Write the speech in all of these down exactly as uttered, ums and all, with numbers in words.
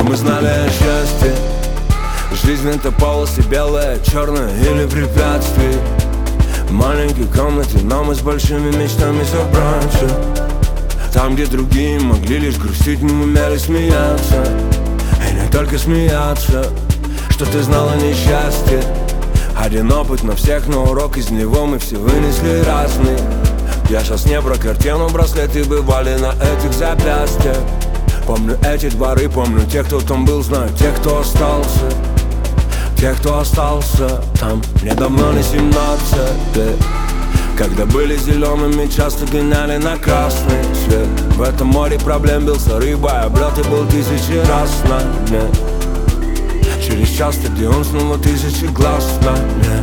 мы знали о счастье. Жизнь — это полосы белая, черная или препятствие. В маленькой комнате, но мы с большими мечтами собраться. Там, где другие могли лишь грустить, мы умели смеяться. И не только смеяться. Что ты знала несчастье? Один опыт на всех, но урок из него мы все вынесли разный. Я сейчас не про картину, браслеты бывали на этих запястьях. Помню эти дворы, помню тех, кто там был, знаю тех, кто остался. Тех, кто остался там. Мне давно не семнадцать, когда были зелеными, часто гоняли на красный свет. В этом море проблем бился рыбой, облет и был тысячи раз на дне. Через час стадион снова тысячи глаз на мне.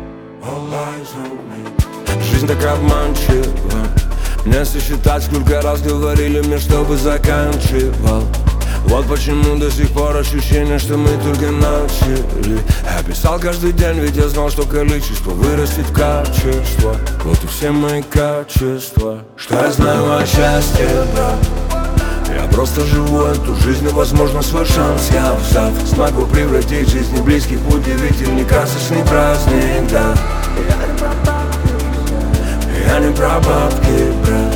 Жизнь так обманчива. Не сосчитать, сколько раз говорили мне, чтобы заканчивал. Вот почему до сих пор ощущение, что мы только начали. Я писал каждый день, ведь я знал, что количество вырастет в качество. Вот и все мои качества. Что я знаю о счастье, брат? Я просто живу эту жизнь, и, возможно, свой шанс я взяв смогу превратить жизни близких в удивительный красочный праздник, да. Я не про бабки, брат.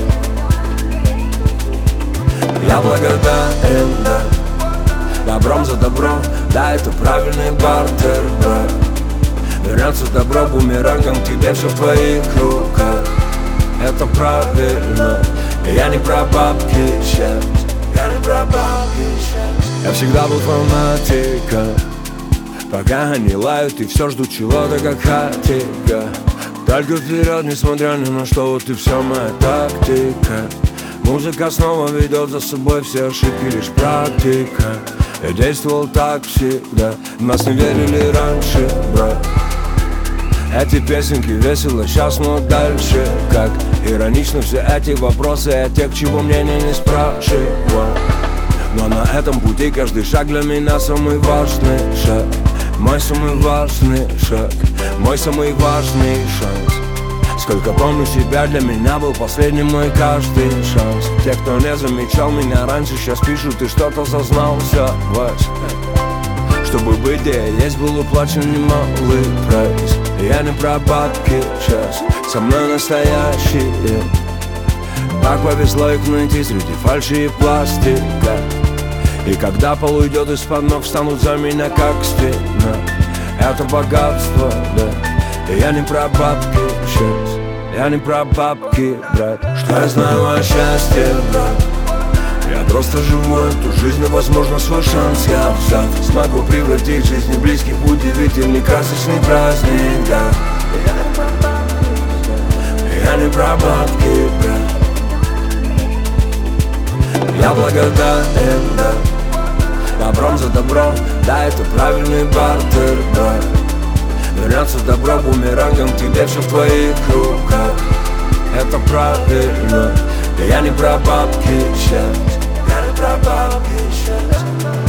Я благодарен, да. Добром за добро, да, это правильный бартер, брат. Вернется добро бумерангом к тебе, все в твоих руках. Это правильно. Я не про бабки, счастье. Я не про бабки, счастье. Я всегда был фанатиком. Пока они лают, и все ждут чего-то, как хатика. Только вперед, несмотря ни на что, вот и все моя тактика. Музыка снова ведет за собой все ошибки, лишь практика. Я действовал так всегда, в нас не верили раньше, брат. Эти песенки весело, сейчас, но дальше как? Иронично все эти вопросы от тех, чего мнения не спрашивал. Но на этом пути каждый шаг для меня самый важный шаг. Мой самый важный шаг, мой самый важный шанс. Сколько помню себя, для меня был последним мой каждый шанс. Те, кто не замечал меня раньше, сейчас пишут, и что-то сознался, Вась. Чтобы быть где я есть, был уплачен немалый прайс. Я не про бабки сейчас, со мной настоящие. Так повезло их найти среди фальши и пластика. И когда пол уйдет из-под ног, встанут за меня как стена. Это богатство, да. И я не про бабки сейчас, я не про бабки, брат. Что я знаю о счастье, брат? Я просто живу эту жизнь, и, возможно, свой шанс я взяв смогу превратить жизни близких в удивительный красочный праздник, да. Я не про бабки, брат. Я благодарен, да. Добром за добро, да, это правильный бартер, брат. Вернется добро бумерангом к тебе, все в твоих руках. Это правильно. Я не про бабки, счастье. Я не про бабки, счастье.